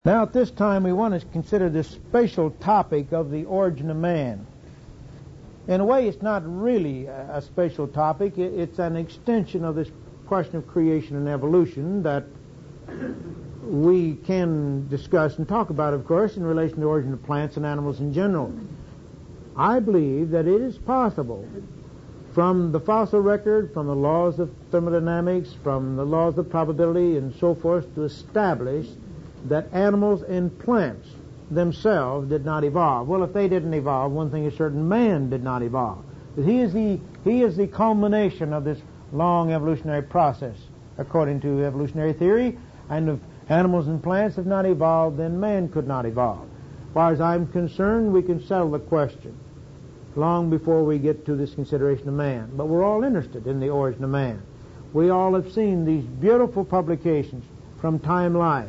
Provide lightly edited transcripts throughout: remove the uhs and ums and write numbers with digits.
Now, at this time, we want to consider this spatial topic of the origin of man. In a way, it's not really a spatial topic. It's an extension of this question of creation and evolution that we can discuss and talk about, of course, in relation to the origin of plants and animals in general. I believe that it is possible from the fossil record, from the laws of thermodynamics, from the laws of probability and so forth, to establish that animals and plants themselves did not evolve. Well, if they didn't evolve, one thing is certain: man did not evolve. He is the culmination of this long evolutionary process, according to evolutionary theory. And if animals and plants have not evolved, then man could not evolve. As far as I'm concerned, we can settle the question long before we get to this consideration of man. But we're all interested in the origin of man. We all have seen these beautiful publications from Time Life,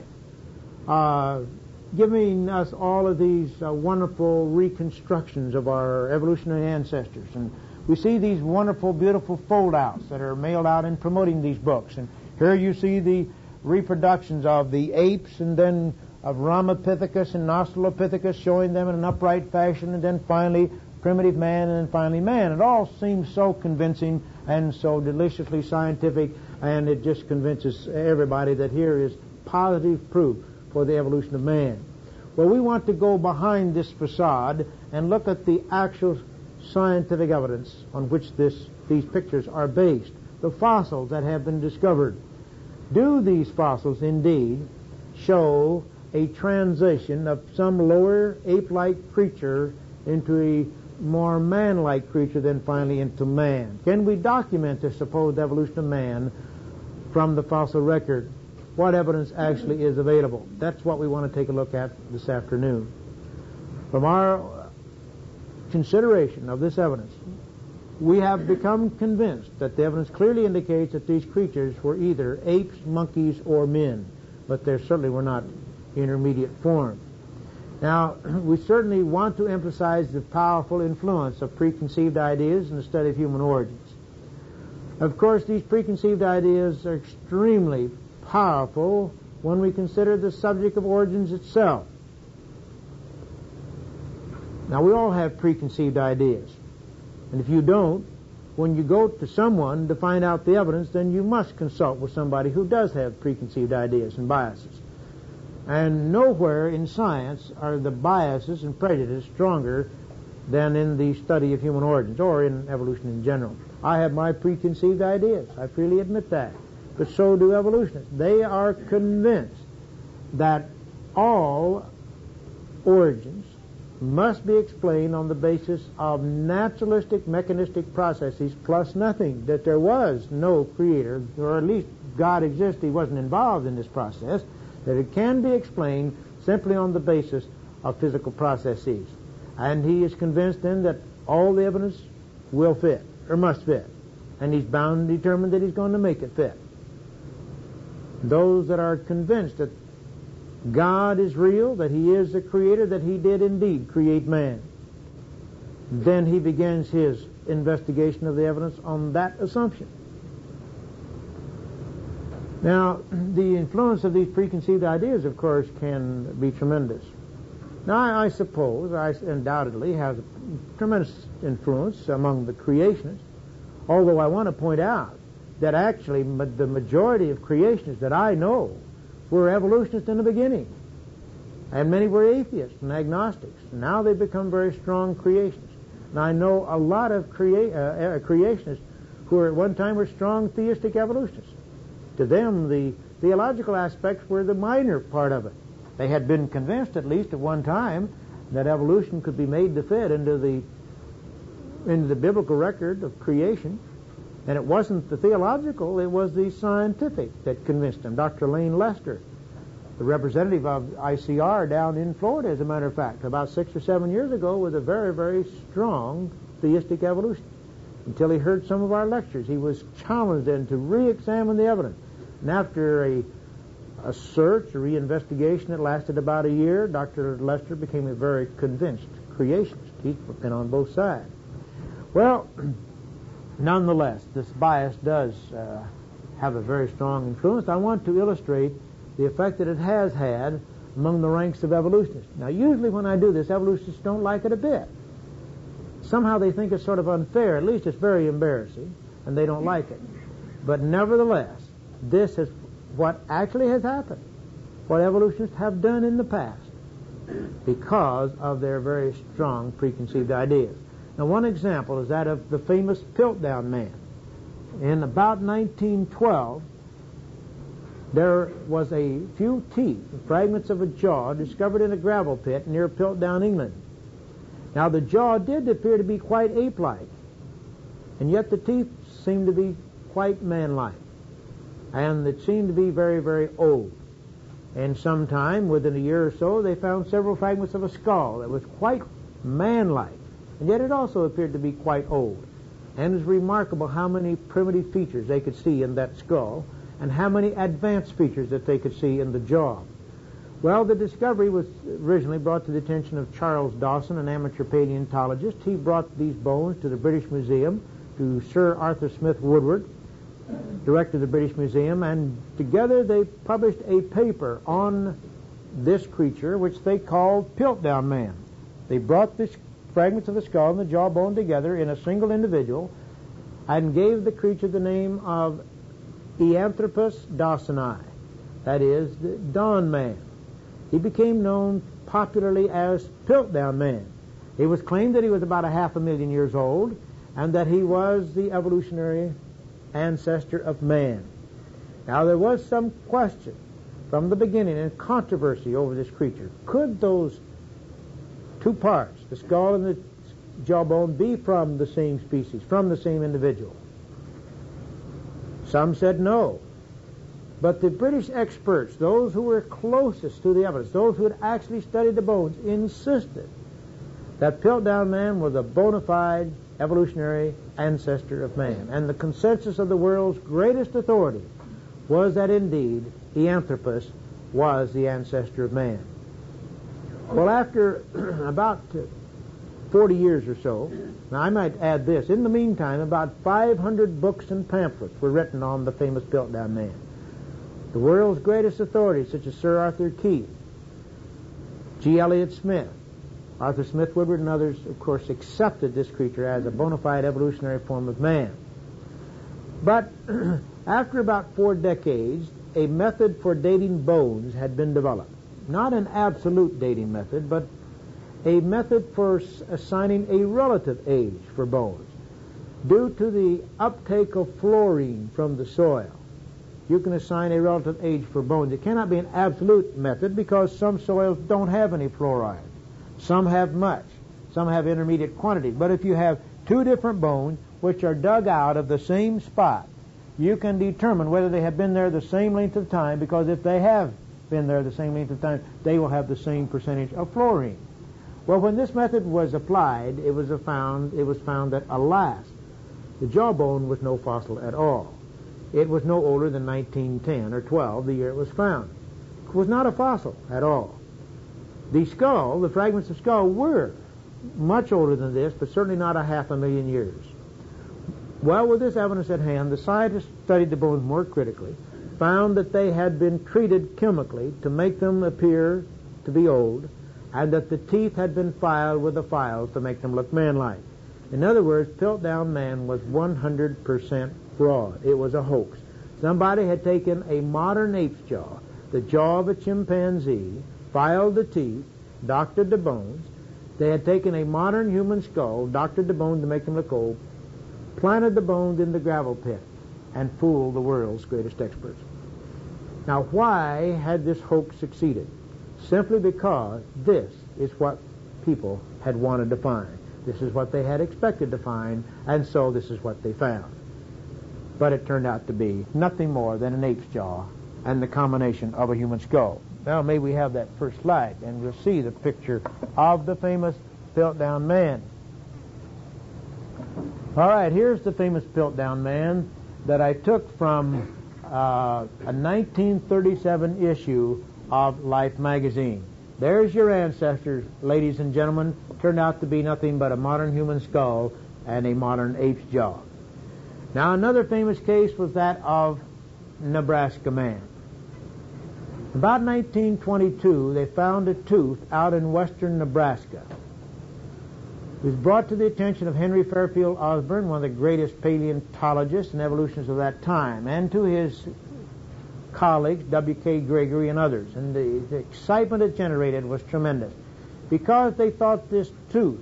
giving us all of these wonderful reconstructions of our evolutionary ancestors. And we see these wonderful, beautiful fold-outs that are mailed out in promoting these books. And here you see the reproductions of the apes, and then of Ramapithecus and Australopithecus, showing them in an upright fashion, and then finally primitive man, and then finally man. It all seems so convincing and so deliciously scientific, and it just convinces everybody that here is positive proof for the evolution of man. Well, we want to go behind this facade and look at the actual scientific evidence on which these pictures are based, the fossils that have been discovered. Do these fossils indeed show a transition of some lower ape-like creature into a more man-like creature, then finally into man? Can we document the supposed evolution of man from the fossil record? What evidence actually is available? That's what we want to take a look at this afternoon. From our consideration of this evidence, we have become convinced that the evidence clearly indicates that these creatures were either apes, monkeys, or men, but they certainly were not intermediate form. Now, we certainly want to emphasize the powerful influence of preconceived ideas in the study of human origins. Of course, these preconceived ideas are extremely powerful when we consider the subject of origins itself. Now, we all have preconceived ideas. And if you don't, when you go to someone to find out the evidence, then you must consult with somebody who does have preconceived ideas and biases. And nowhere in science are the biases and prejudice stronger than in the study of human origins or in evolution in general. I have my preconceived ideas. I freely admit that. But so do evolutionists. They are convinced that all origins must be explained on the basis of naturalistic, mechanistic processes plus nothing, that there was no creator, or at least God exists, he wasn't involved in this process, that it can be explained simply on the basis of physical processes. And he is convinced then that all the evidence will fit, or must fit, and he's bound and determined that he's going to make it fit. Those that are convinced that God is real, that he is the creator, that he did indeed create man, then he begins his investigation of the evidence on that assumption. Now, the influence of these preconceived ideas, of course, can be tremendous. Now, I suppose, undoubtedly has a tremendous influence among the creationists, although I want to point out that actually the majority of creationists that I know were evolutionists in the beginning, and many were atheists and agnostics. Now they've become very strong creationists. And I know a lot of creationists who at one time were strong theistic evolutionists. To them, the theological aspects were the minor part of it. They had been convinced, at least at one time, that evolution could be made to fit into the biblical record of creation. And it wasn't the theological, it was the scientific that convinced them. Dr. Lane Lester, the representative of ICR down in Florida, as a matter of fact, about 6 or 7 years ago, was a very, very strong theistic evolution. Until he heard some of our lectures, he was challenged then to re-examine the evidence. And after a search, a reinvestigation that lasted about a year, Dr. Lester became a very convinced creationist. He's been on both sides. Well, nonetheless, this bias does have a very strong influence. I want to illustrate the effect that it has had among the ranks of evolutionists. Now, usually when I do this, evolutionists don't like it a bit. Somehow they think it's sort of unfair. At least it's very embarrassing, and they don't like it. But nevertheless, this is what actually has happened, what evolutionists have done in the past, because of their very strong preconceived ideas. Now, one example is that of the famous Piltdown man. In about 1912, there was a few teeth, fragments of a jaw, discovered in a gravel pit near Piltdown, England. Now, the jaw did appear to be quite ape-like, and yet the teeth seemed to be quite man-like, and it seemed to be very, very old. And sometime, within a year or so, they found several fragments of a skull that was quite man-like, and yet it also appeared to be quite old. And it was remarkable how many primitive features they could see in that skull, and how many advanced features that they could see in the jaw. Well, the discovery was originally brought to the attention of Charles Dawson, an amateur paleontologist. He brought these bones to the British Museum, to Sir Arthur Smith Woodward, director of the British Museum, and together they published a paper on this creature, which they called Piltdown Man. They brought the fragments of the skull and the jawbone together in a single individual and gave the creature the name of Eanthropus dawsoni, that is, the Dawn Man. He became known popularly as Piltdown Man. It was claimed that he was about 500,000 years old and that he was the evolutionary ancestor of man. Now, there was some question from the beginning and controversy over this creature. Could those two parts, the skull and the jawbone, be from the same species, from the same individual? Some said no. But the British experts, those who were closest to the evidence, those who had actually studied the bones, insisted that Piltdown Man was a bona fide evolutionary ancestor of man. And the consensus of the world's greatest authority was that indeed Eanthropus was the ancestor of man. Well, after about 40 years or so, now I might add this, in the meantime, about 500 books and pamphlets were written on the famous Piltdown Man. The world's greatest authorities, such as Sir Arthur Keith, G. Elliott Smith, Arthur Smith Woodward, and others, of course, accepted this creature as a bona fide evolutionary form of man. But after about 4 decades, a method for dating bones had been developed. Not an absolute dating method, but a method for assigning a relative age for bones. Due to the uptake of fluorine from the soil, you can assign a relative age for bones. It cannot be an absolute method because some soils don't have any fluoride. Some have much. Some have intermediate quantities. But if you have 2 different bones which are dug out of the same spot, you can determine whether they have been there the same length of time, because if they have been there the same length of time, they will have the same percentage of fluorine. Well, when this method was applied, it was found that, alas, the jawbone was no fossil at all. It was no older than 1910 or 12, the year it was found. It was not a fossil at all. The skull, the fragments of skull, were much older than this, but certainly not 500,000 years. Well, with this evidence at hand, the scientists studied the bones more critically, found that they had been treated chemically to make them appear to be old, and that the teeth had been filed with the files to make them look man-like. In other words, Piltdown Man was 100% fraud. It was a hoax. Somebody had taken a modern ape's jaw, the jaw of a chimpanzee, filed the teeth, doctored the bones. They had taken a modern human skull, doctored the bones to make them look old, planted the bones in the gravel pit, and fooled the world's greatest experts. Now, why had this hoax succeeded? Simply because this is what people had wanted to find. This is what they had expected to find, and so this is what they found. But it turned out to be nothing more than an ape's jaw and the combination of a human skull. Now, may we have that first slide, and we'll see the picture of the famous Piltdown Man. All right, here's the famous Piltdown Man that I took from a 1937 issue of Life magazine. There's your ancestors, ladies and gentlemen. Turned out to be nothing but a modern human skull and a modern ape's jaw. Now, another famous case was that of Nebraska Man. About 1922, they found a tooth out in western Nebraska. It was brought to the attention of Henry Fairfield Osborn, one of the greatest paleontologists and evolutionists of that time, and to his colleagues, W.K. Gregory and others. And the excitement it generated was tremendous, because they thought this tooth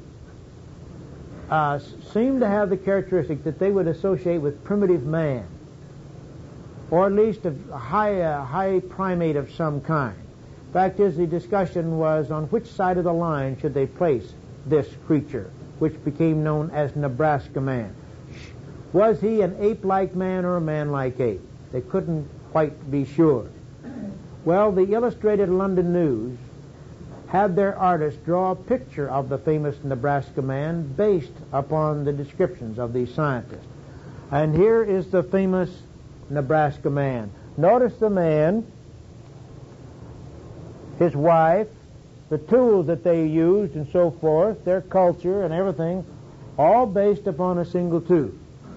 seemed to have the characteristic that they would associate with primitive man, or at least a high primate of some kind. Fact is, the discussion was on which side of the line should they place this creature, which became known as Nebraska man. Was he an ape-like man or a man-like ape? They couldn't quite be sure. Well, the Illustrated London News had their artist draw a picture of the famous Nebraska man based upon the descriptions of these scientists. And here is the famous Nebraska man. Notice the man, his wife, the tools that they used and so forth, their culture and everything, all based upon a single tooth.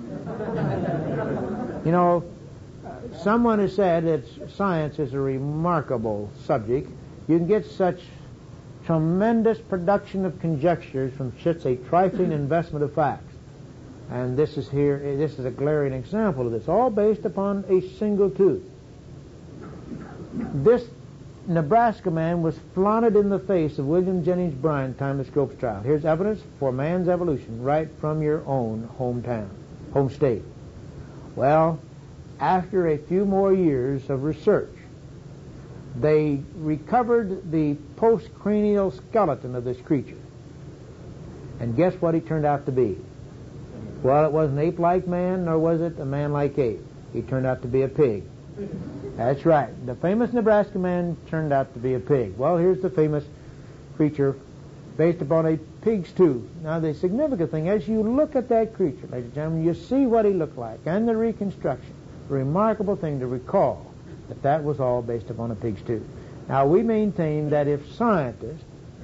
You know, someone has said that science is a remarkable subject. You can get such tremendous production of conjectures from such a trifling investment of facts. And this is a glaring example of this, all based upon a single tooth. This Nebraska man was flaunted in the face of William Jennings Bryan at the time of Scopes trial. Here's evidence for man's evolution right from your own home state. Well, after a few more years of research, they recovered the postcranial skeleton of this creature. And guess what he turned out to be? Well, it wasn't an ape-like man, nor was it a man-like ape. He turned out to be a pig. That's right. The famous Nebraska man turned out to be a pig. Well, here's the famous creature based upon a pig's tooth. Now, the significant thing, as you look at that creature, ladies and gentlemen, you see what he looked like and the reconstruction. A remarkable thing to recall that was all based upon a pig's tooth. Now, we maintain that if scientists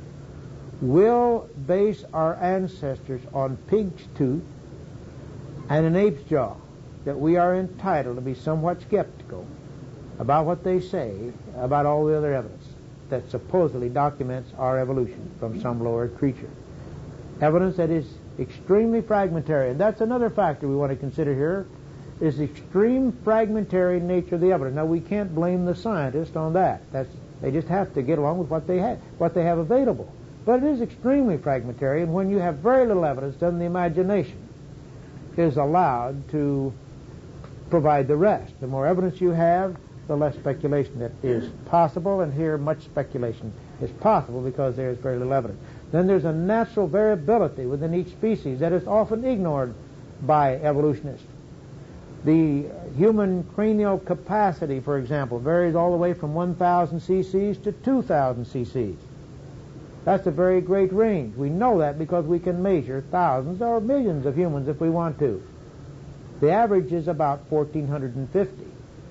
will base our ancestors on pig's tooth and an ape's jaw, that we are entitled to be somewhat skeptical about what they say about all the other evidence that supposedly documents our evolution from some lower creature. Evidence that is extremely fragmentary. And that's another factor we want to consider here, is the extreme fragmentary nature of the evidence. Now, we can't blame the scientists on that. They just have to get along with what they have available. But it is extremely fragmentary, and when you have very little evidence, then the imagination is allowed to provide the rest. The more evidence you have, the less speculation that is possible, and here much speculation is possible because there is very little evidence. Then there's a natural variability within each species that is often ignored by evolutionists. The human cranial capacity, for example, varies all the way from 1,000 cc's to 2,000 cc's. That's a very great range. We know that because we can measure thousands or millions of humans if we want to. The average is about 1,450.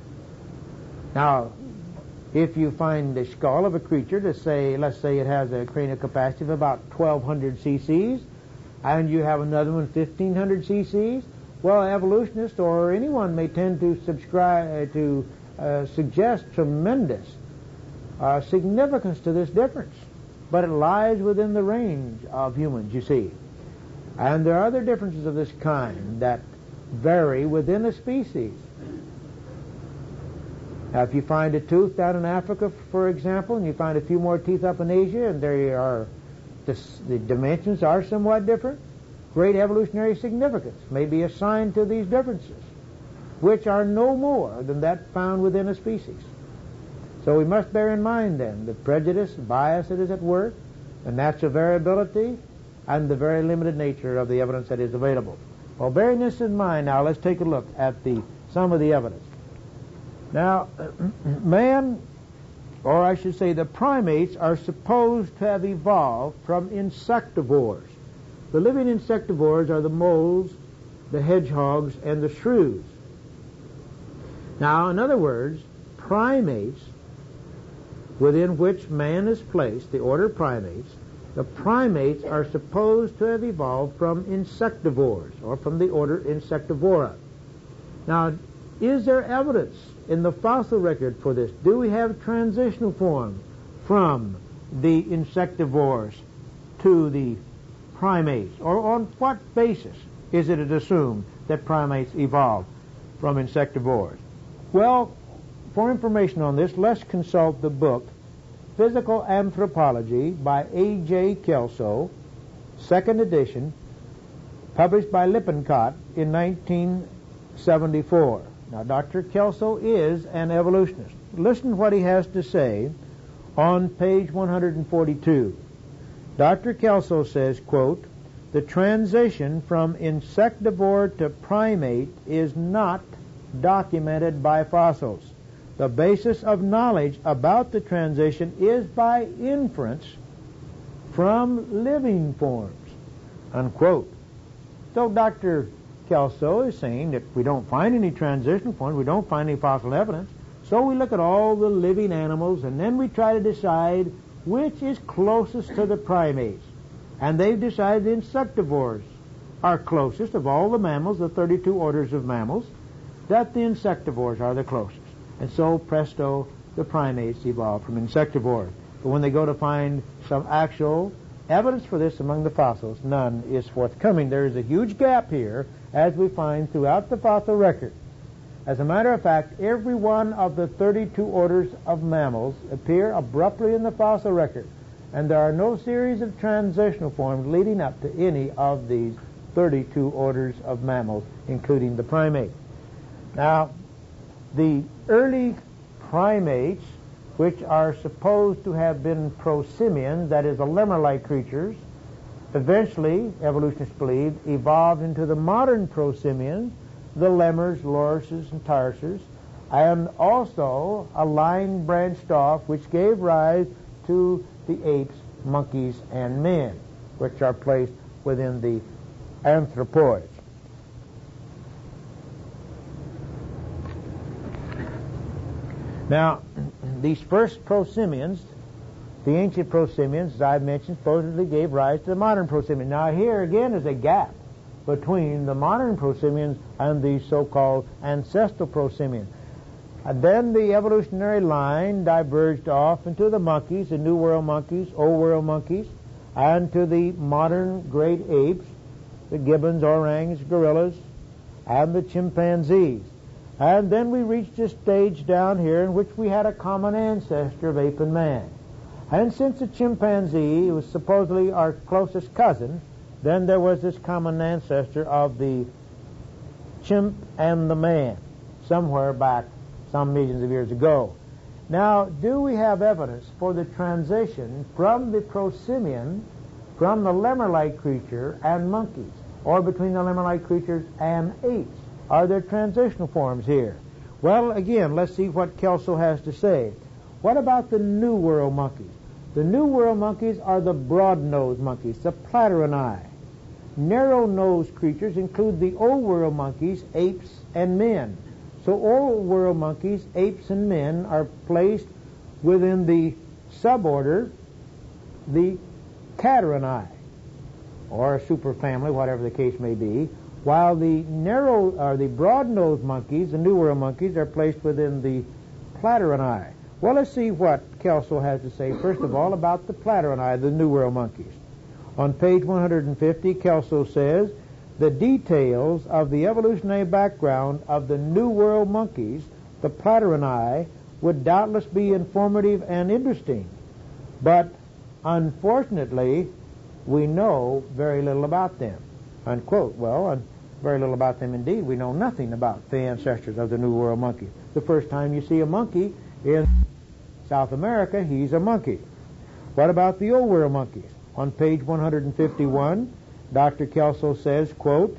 Now, if you find the skull of a creature let's say it has a cranial capacity of about 1,200 cc's, and you have another one 1,500 cc's, well, evolutionists or anyone may tend to suggest tremendous significance to this difference. But it lies within the range of humans, you see. And there are other differences of this kind that vary within a species. Now, if you find a tooth down in Africa, for example, and you find a few more teeth up in Asia, and the dimensions are somewhat different, great evolutionary significance may be assigned to these differences, which are no more than that found within a species. So we must bear in mind, then, the prejudice, bias that is at work, the natural variability, and the very limited nature of the evidence that is available. Well, bearing this in mind, now let's take a look at some of the evidence. Now, man, or I should say the primates, are supposed to have evolved from insectivores. The living insectivores are the moles, the hedgehogs, and the shrews. Now, in other words, primates within which man is placed, the order primates, the primates are supposed to have evolved from insectivores, or from the order Insectivora. Now, is there evidence in the fossil record for this? Do we have transitional form from the insectivores to the primates? Or on what basis is it assumed that primates evolved from insectivores? Well, for information on this, let's consult the book Physical Anthropology by A.J. Kelso, second edition, published by Lippincott in 1974. Now, Dr. Kelso is an evolutionist. Listen to what he has to say on page 142. Dr. Kelso says, quote, "The transition from insectivore to primate is not documented by fossils. The basis of knowledge about the transition is by inference from living forms," unquote. So Dr. Kelso is saying that we don't find any transitional forms, we don't find any fossil evidence, so we look at all the living animals and then we try to decide which is closest to the primates. And they've decided the insectivores are closest of all the mammals, the 32 orders of mammals, that the insectivores are the closest. And so, presto, the primates evolved from insectivores. But when they go to find some actual evidence for this among the fossils, none is forthcoming. There is a huge gap here, as we find throughout the fossil record. As a matter of fact, every one of the 32 orders of mammals appear abruptly in the fossil record, and there are no series of transitional forms leading up to any of these 32 orders of mammals, including the primate. Now, the early primates, which are supposed to have been prosimians, that is, the lemur-like creatures, eventually, evolutionists believe, evolved into the modern prosimians, the lemurs, lorises, and tarsers, and also a line branched off which gave rise to the apes, monkeys, and men, which are placed within the anthropoids. Now, these first prosimians, the ancient prosimians, as I've mentioned, supposedly gave rise to the modern prosimians. Now, here again is a gap between the modern prosimians and the so-called ancestral prosimians. And then the evolutionary line diverged off into the monkeys, the New World monkeys, Old World monkeys, and to the modern great apes, the gibbons, orangs, gorillas, and the chimpanzees. And then we reached a stage down here in which we had a common ancestor of ape and man. And since the chimpanzee was supposedly our closest cousin, then there was this common ancestor of the chimp and the man, somewhere back some millions of years ago. Now, do we have evidence for the transition from the prosimian, from the lemur-like creature and monkeys, or between the lemur-like creatures and apes? Are there transitional forms here? Well, again, let's see what Kelso has to say. What about the New World monkeys? The New World monkeys are the broad-nosed monkeys, the Platyrrhini. Narrow-nosed creatures include the Old World monkeys, apes, and men. So Old World monkeys, apes, and men are placed within the suborder, the Catarrhini, or a superfamily, whatever the case may be, while the broad-nosed monkeys, the New World monkeys, are placed within the Platyrrhini. Well, let's see what Kelso has to say, first of all, about the Platyrrhini, the New World monkeys. On page 150, Kelso says, "The details of the evolutionary background of the New World monkeys, the Platyrrhini, would doubtless be informative and interesting, but unfortunately, we know very little about them," unquote. Well, very little about them indeed. We know nothing about the ancestors of the New World monkey. The first time you see a monkey in South America, he's a monkey. What about the Old World monkeys? On page 151, Dr. Kelso says, quote,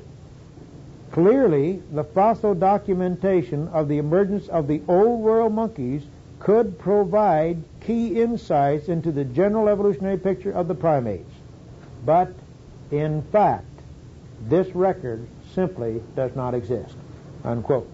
"Clearly, the fossil documentation of the emergence of the Old World monkeys could provide key insights into the general evolutionary picture of the primates. But, in fact, this record simply does not exist," unquote.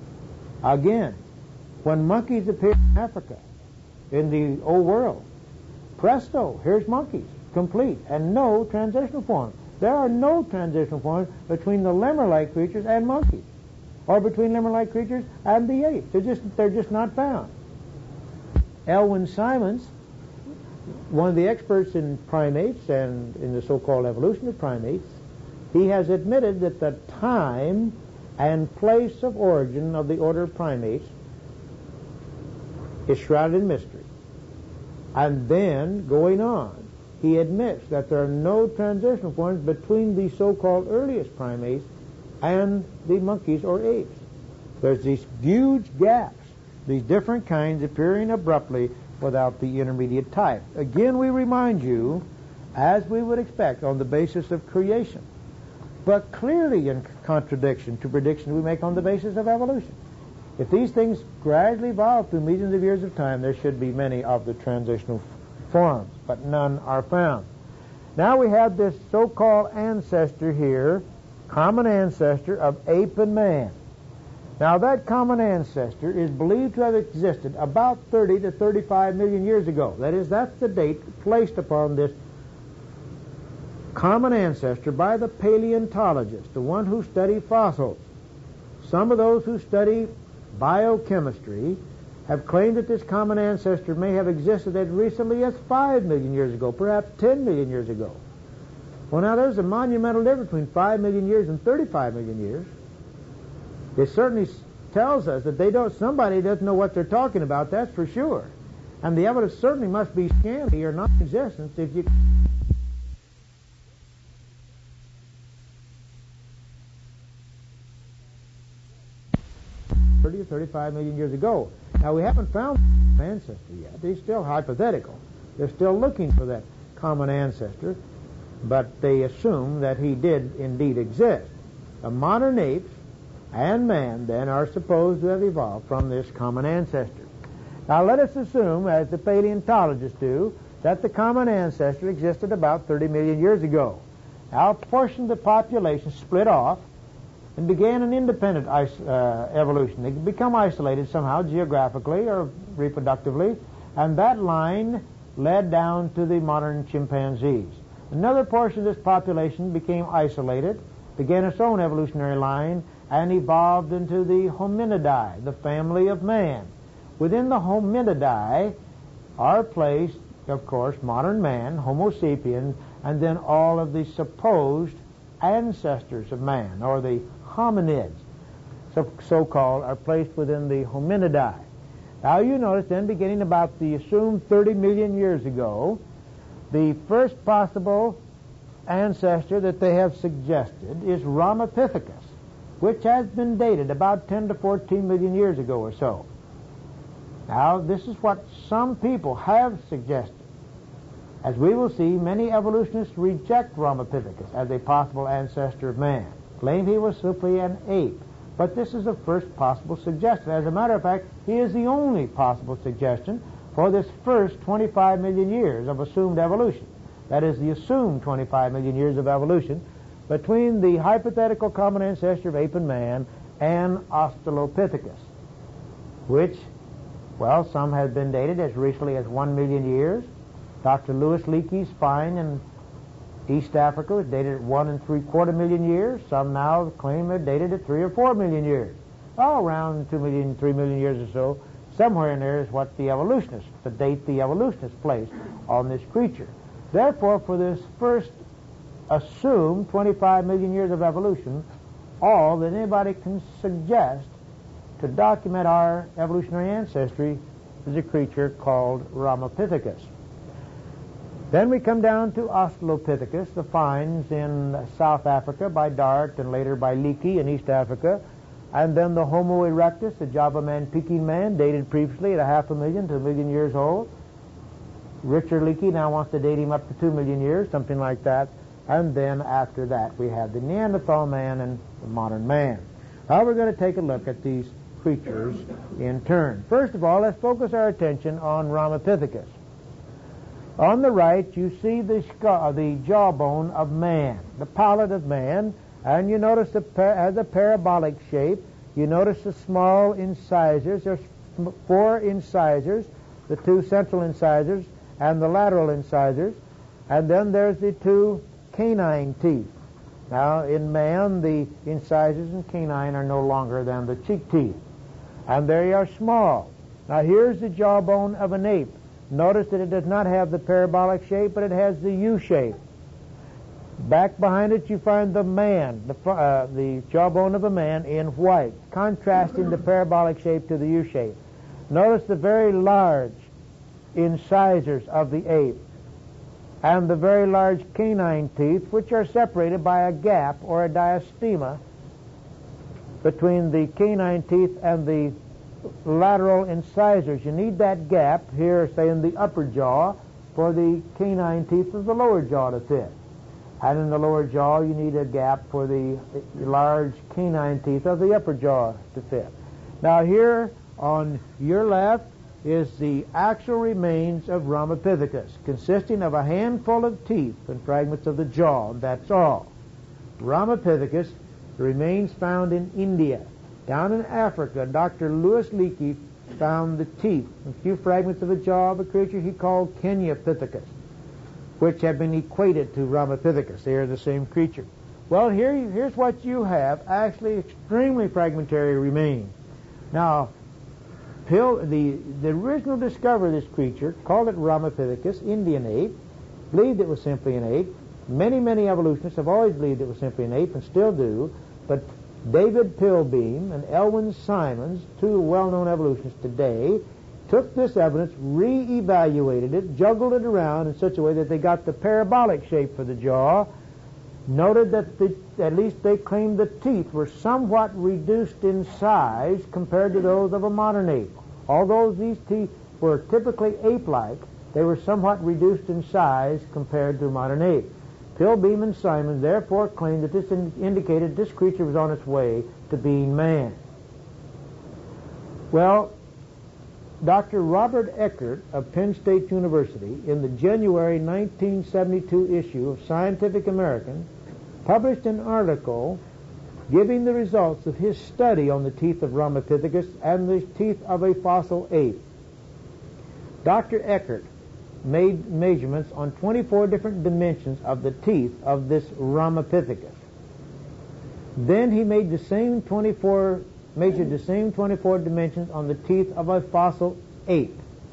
Again, when monkeys appear in Africa, in the Old World, presto, here's monkeys, complete, and no transitional form. There are no transitional forms between the lemur-like creatures and monkeys. or between lemur-like creatures and the apes. They're just not found. Elwin Simons, one of the experts in primates and in the so-called evolution of primates, he has admitted that the time and place of origin of the order of primates is shrouded in mystery. And then, going on, he admits that there are no transitional forms between the so-called earliest primates and the monkeys or apes. There's these huge gaps, these different kinds appearing abruptly without the intermediate type. Again, we remind you, as we would expect, on the basis of creation, but clearly in contradiction to predictions we make on the basis of evolution. If these things gradually evolve through millions of years of time, there should be many of the transitional forms, but none are found. Now we have this so-called ancestor here, common ancestor of ape and man. Now that common ancestor is believed to have existed about 30 to 35 million years ago. That is, that's the date placed upon this common ancestor by the paleontologist, the one who studied fossils. Some of those who study biochemistry have claimed that this common ancestor may have existed as recently as 5 million years ago, perhaps 10 million years ago. Well, now there's a monumental difference between 5 million years and 35 million years. It certainly tells us that somebody doesn't know what they're talking about, that's for sure. And the evidence certainly must be scanty or non-existent if you... 30 or 35 million years ago. Now, we haven't found an ancestor yet. He's still hypothetical. They're still looking for that common ancestor, but they assume that he did indeed exist. The modern apes and man, then, are supposed to have evolved from this common ancestor. Now, let us assume, as the paleontologists do, that the common ancestor existed about 30 million years ago. Now, a portion of the population split off and began an independent evolution. They become isolated somehow, geographically or reproductively, and that line led down to the modern chimpanzees. Another portion of this population became isolated, began its own evolutionary line, and evolved into the hominidae, the family of man. Within the hominidae are placed, of course, modern man, Homo sapiens, and then all of the supposed ancestors of man, or the hominids, so-called, are placed within the hominidae. Now you notice then, beginning about the assumed 30 million years ago, the first possible ancestor that they have suggested is Ramapithecus, which has been dated about 10 to 14 million years ago or so. Now, this is what some people have suggested. As we will see, many evolutionists reject Ramapithecus as a possible ancestor of man, claim he was simply an ape. But this is the first possible suggestion. As a matter of fact, he is the only possible suggestion for this first 25 million years of assumed evolution. That is, the assumed 25 million years of evolution between the hypothetical common ancestor of ape and man and Australopithecus, which, well, some have been dated as recently as 1 million years. Dr. Louis Leakey's find in East Africa was dated at 1 3/4 million years. Some now claim they're dated at 3 or 4 million years. Oh, around 2 million, 3 million years or so. Somewhere in there is what the date the evolutionists placed on this creature. Therefore, for this first assumed 25 million years of evolution, all that anybody can suggest to document our evolutionary ancestry is a creature called Ramapithecus. Then we come down to Australopithecus, the finds in South Africa by Dart and later by Leakey in East Africa, and then the Homo erectus, the Java man, Peking man, dated previously at 500,000 to 1 million years old. Richard Leakey now wants to date him up to 2 million years, something like that. And then after that we have the Neanderthal man and the modern man. Now we're going to take a look at these creatures in turn. First of all, let's focus our attention on Ramapithecus. On the right, you see the jawbone of man, the palate of man, and you notice it has a parabolic shape. You notice the small incisors. There's 4 incisors, the 2 central incisors and the lateral incisors, and then there's the 2 canine teeth. Now, in man, the incisors and canine are no longer than the cheek teeth, and they are small. Now, here's the jawbone of an ape. Notice that it does not have the parabolic shape, but it has the U shape. Back behind it, you find the man, the jawbone of a man in white, contrasting the parabolic shape to the U shape. Notice the very large incisors of the ape and the very large canine teeth, which are separated by a gap or a diastema between the canine teeth and the lateral incisors. You need that gap here, say in the upper jaw, for the canine teeth of the lower jaw to fit. And in the lower jaw, you need a gap for the large canine teeth of the upper jaw to fit. Now here on your left is the actual remains of Ramapithecus, consisting of a handful of teeth and fragments of the jaw. That's all. Ramapithecus, the remains found in India. Down in Africa, Dr. Louis Leakey found the teeth, a few fragments of the jaw of a creature he called Kenyapithecus, which have been equated to Ramapithecus. They are the same creature. Well, here's what you have, actually extremely fragmentary remains. Now, the original discoverer of this creature called it Ramapithecus, Indian ape, believed it was simply an ape. Many, many evolutionists have always believed it was simply an ape and still do, but David Pilbeam and Elwin Simons, two well-known evolutionists today, took this evidence, re-evaluated it, juggled it around in such a way that they got the parabolic shape for the jaw, noted that at least they claimed the teeth were somewhat reduced in size compared to those of a modern ape. Although these teeth were typically ape-like, they were somewhat reduced in size compared to a modern ape. Pilbeam and Simon therefore claimed that this indicated this creature was on its way to being man. Well, Dr. Robert Eckert of Penn State University, in the January 1972 issue of Scientific American, published an article giving the results of his study on the teeth of Ramapithecus and the teeth of a fossil ape. Dr. Eckert made measurements on 24 different dimensions of the teeth of this Ramapithecus. Then he made measured the same 24 dimensions on the teeth of a fossil ape,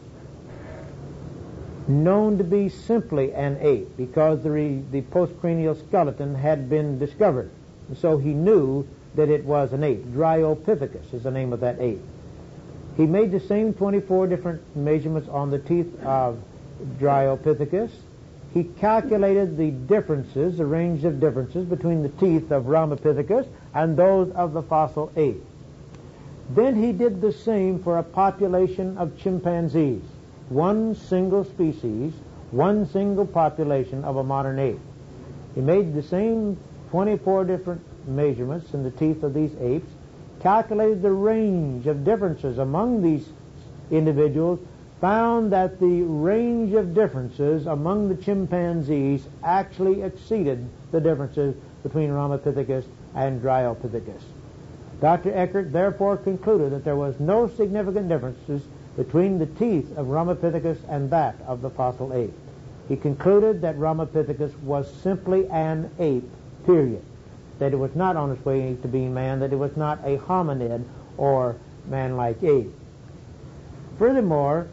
known to be simply an ape because the postcranial skeleton had been discovered. And so he knew that it was an ape. Dryopithecus is the name of that ape. He made the same 24 different measurements on the teeth of Dryopithecus. He calculated the differences, the range of differences between the teeth of Ramapithecus and those of the fossil ape. Then he did the same for a population of chimpanzees, one single species, one single population of a modern ape. He made the same 24 different measurements in the teeth of these apes, calculated the range of differences among these individuals, found that the range of differences among the chimpanzees actually exceeded the differences between Ramapithecus and Dryopithecus. Dr. Eckert therefore concluded that there was no significant differences between the teeth of Ramapithecus and that of the fossil ape. He concluded that Ramapithecus was simply an ape, period. That it was not on its way to being man, that it was not a hominid or man-like ape. Furthermore,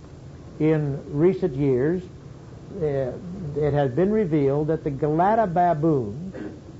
in recent years, it has been revealed that the Galata baboon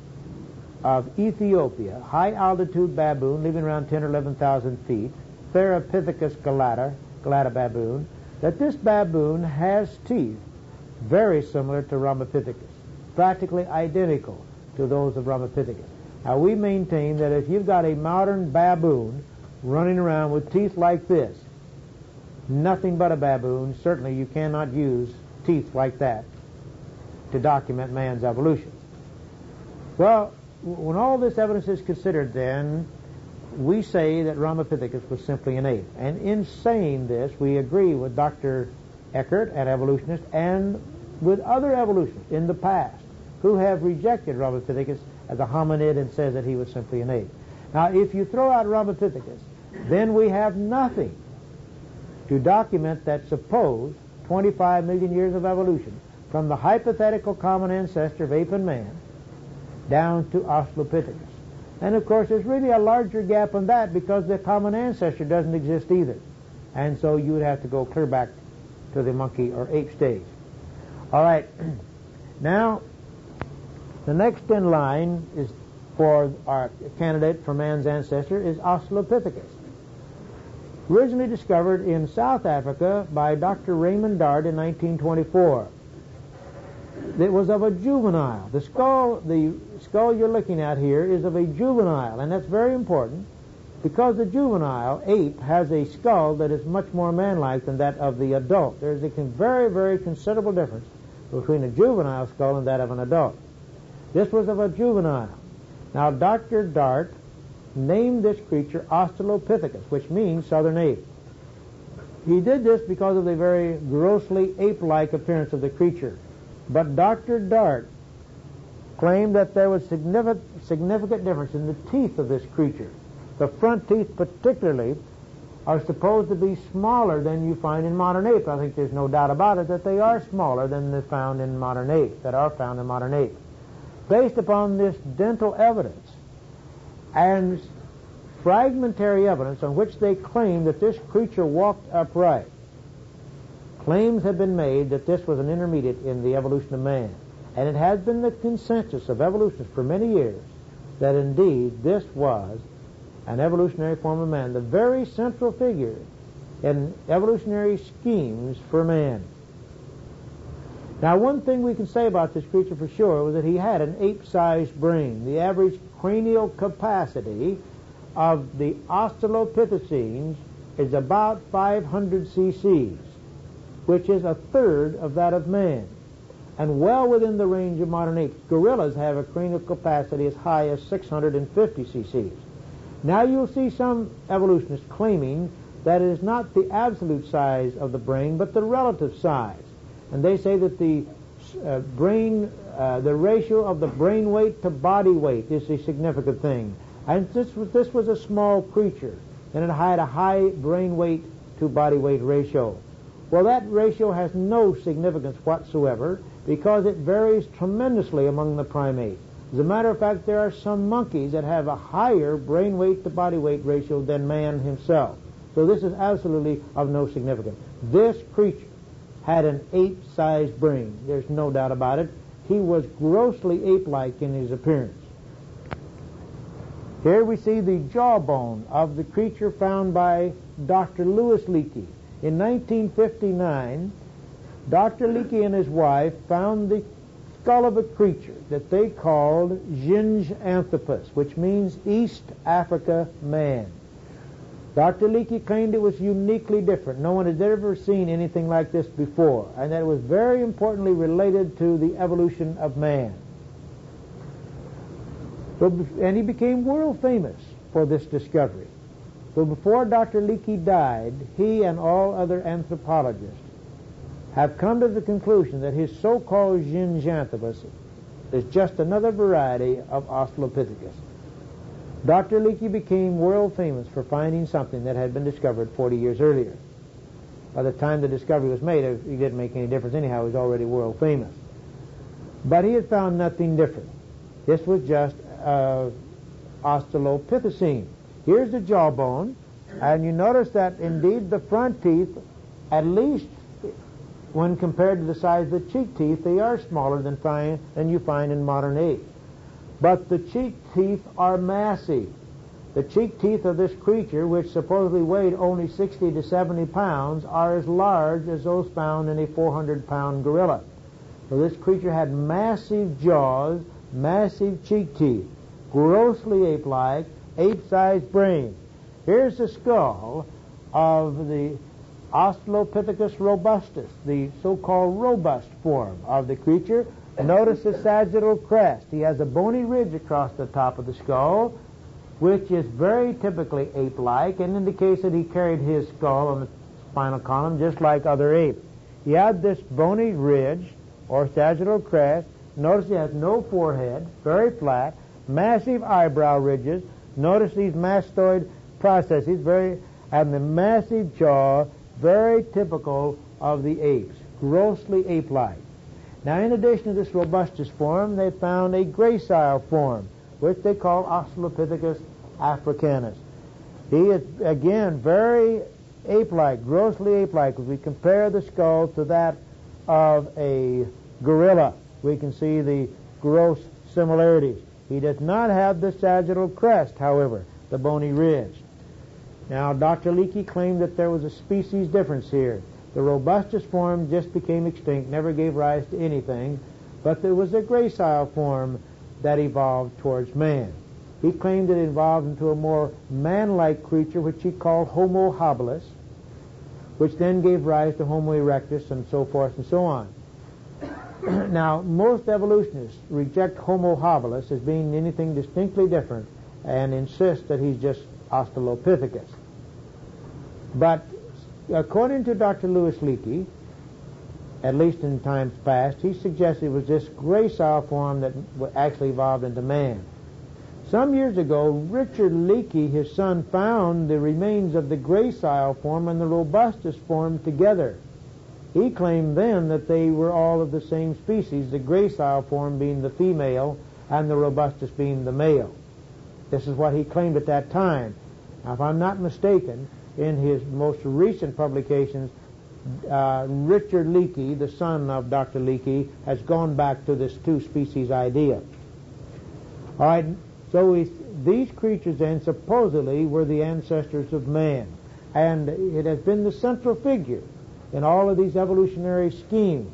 of Ethiopia, high-altitude baboon living around 10 or 11,000 feet, Therapithecus Galata baboon, that this baboon has teeth very similar to Ramapithecus, practically identical to those of Ramapithecus. Now, we maintain that if you've got a modern baboon running around with teeth like this, nothing but a baboon, certainly you cannot use teeth like that to document man's evolution. Well, when all this evidence is considered, then, we say that Ramapithecus was simply an ape. And in saying this, we agree with Dr. Eckert, an evolutionist, and with other evolutionists in the past who have rejected Ramapithecus as a hominid and says that he was simply an ape. Now, if you throw out Ramapithecus, then we have nothing to document that supposed 25 million years of evolution from the hypothetical common ancestor of ape and man down to Australopithecus. And of course, there's really a larger gap on that because the common ancestor doesn't exist either. And so you would have to go clear back to the monkey or ape stage. All right. Now, the next in line is for our candidate for man's ancestor is Australopithecus. Originally discovered in South Africa by Dr. Raymond Dart in 1924. It was of a juvenile. The skull you're looking at here is of a juvenile, and that's very important because the juvenile ape has a skull that is much more man-like than that of the adult. There's a very, very considerable difference between a juvenile skull and that of an adult. This was of a juvenile. Now, Dr. Dart named this creature Australopithecus, which means southern ape. He did this because of the very grossly ape-like appearance of the creature. But Dr. Dart claimed that there was significant difference in the teeth of this creature. The front teeth particularly are supposed to be smaller than you find in modern apes. I think there's no doubt about it that they are smaller than are found in modern apes. Based upon this dental evidence and fragmentary evidence on which they claim that this creature walked upright, claims have been made that this was an intermediate in the evolution of man. And it has been the consensus of evolutionists for many years that indeed this was an evolutionary form of man, the very central figure in evolutionary schemes for man. Now, one thing we can say about this creature for sure was that he had an ape-sized brain. The average cranial capacity of the Australopithecines is about 500 cc's, which is a third of that of man, and well within the range of modern apes. Gorillas have a cranial capacity as high as 650 cc's. Now you'll see some evolutionists claiming that it is not the absolute size of the brain, but the relative size. And they say that the ratio of the brain weight to body weight is a significant thing. And this was a small creature, and it had a high brain weight to body weight ratio. Well, that ratio has no significance whatsoever because it varies tremendously among the primates. As a matter of fact, there are some monkeys that have a higher brain weight to body weight ratio than man himself. So this is absolutely of no significance. This creature had an ape-sized brain. There's no doubt about it. He was grossly ape-like in his appearance. Here we see the jawbone of the creature found by Dr. Louis Leakey. In 1959, Dr. Leakey and his wife found the skull of a creature that they called Zinjanthropus, which means East Africa man. Dr. Leakey claimed it was uniquely different. No one had ever seen anything like this before, and that it was very importantly related to the evolution of man. And he became world famous for this discovery. So before Dr. Leakey died, he and all other anthropologists have come to the conclusion that his so-called Zinjanthropus is just another variety of Australopithecus. Dr. Leakey became world famous for finding something that had been discovered 40 years earlier. By the time the discovery was made, it didn't make any difference anyhow. He was already world famous. But he had found nothing different. This was just Australopithecine. Here's the jawbone, and you notice that indeed the front teeth, at least when compared to the size of the cheek teeth, they are smaller than you find in modern apes. But the cheek teeth are massive. The cheek teeth of this creature, which supposedly weighed only 60 to 70 pounds, are as large as those found in a 400-pound gorilla. So this creature had massive jaws, massive cheek teeth, grossly ape-like, ape-sized brain. Here's the skull of the Australopithecus robustus, the so-called robust form of the creature. Notice the sagittal crest. He has a bony ridge across the top of the skull, which is very typically ape-like and indicates that he carried his skull on the spinal column just like other apes. He had this bony ridge or sagittal crest. Notice he has no forehead, very flat, massive eyebrow ridges. Notice these mastoid processes, and the massive jaw, very typical of the apes, grossly ape-like. Now, in addition to this robustus form, they found a gracile form, which they call Australopithecus africanus. He is, again, very ape-like, grossly ape-like. If we compare the skull to that of a gorilla, we can see the gross similarities. He does not have the sagittal crest, however, the bony ridge. Now, Dr. Leakey claimed that there was a species difference here. The robustus form just became extinct, never gave rise to anything, but there was a gracile form that evolved towards man. He claimed it evolved into a more man-like creature, which he called Homo habilis, which then gave rise to Homo erectus and so forth and so on. Now, most evolutionists reject Homo habilis as being anything distinctly different and insist that he's just Australopithecus. But according to Dr. Louis Leakey, at least in times past, he suggested it was this gracile form that actually evolved into man. Some years ago, Richard Leakey, his son, found the remains of the gracile form and the robustus form together. He claimed then that they were all of the same species, the gracile form being the female and the robustus being the male. This is what he claimed at that time. Now, if I'm not mistaken, in his most recent publications, Richard Leakey, the son of Dr. Leakey, has gone back to this two-species idea. All right, so these creatures then supposedly were the ancestors of man, and it has been the central figure in all of these evolutionary schemes.